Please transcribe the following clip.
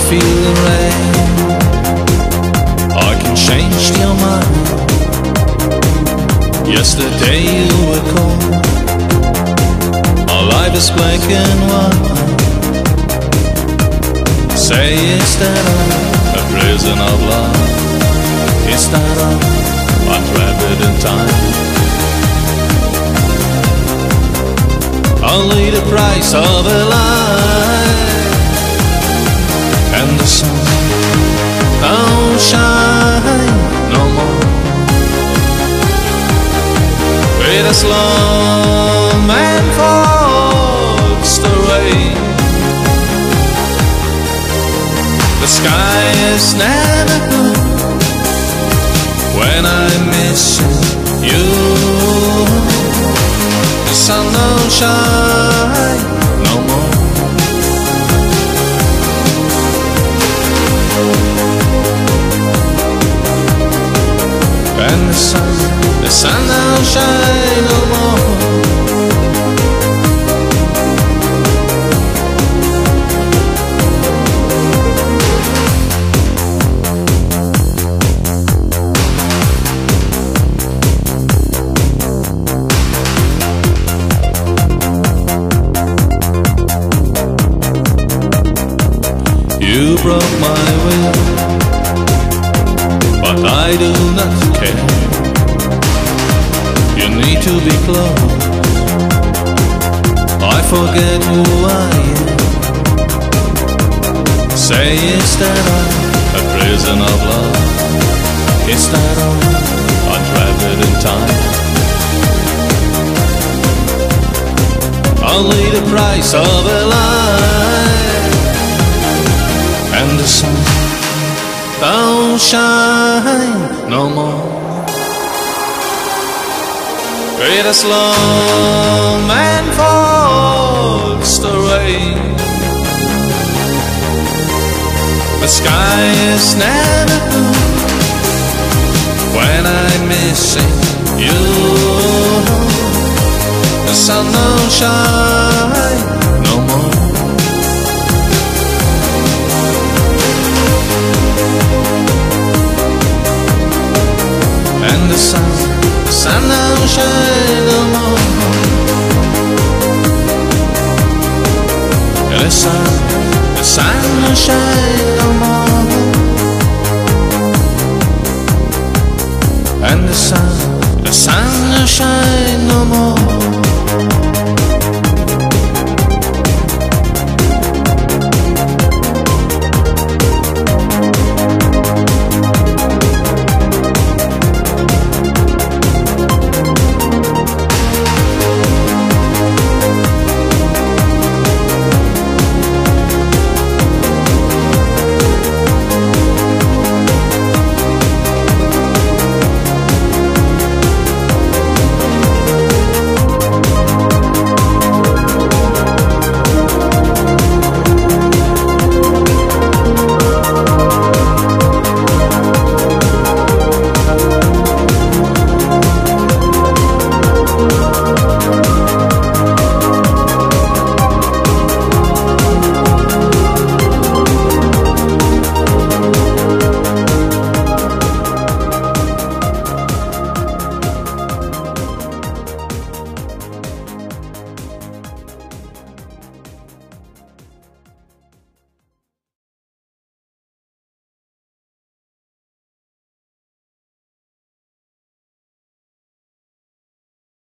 feel the rain, I can change your mind. Yesterday you were cold, our life is black and white. Say is that a prison of love? Is that I'm trapped in time? Only the price of a life, and the sun don't shine no more. With a slow man falls the rain. The sky is never blue when I'm missing you. The sun don't shine no more. And the sun don't shine no more. You broke my will, but I do not care. You need to be close, I forget who I am. Say is that I'm a prison of love? Is that I'm trapped in time? Only the price of a life, and the sun don't shine no more. With a slow man falls the rain. The sky is never blue when I'm missing you. The sun don't shine no more. And the sun don't shine no more. And the sun don't shine no more. And the sun don't shine no more.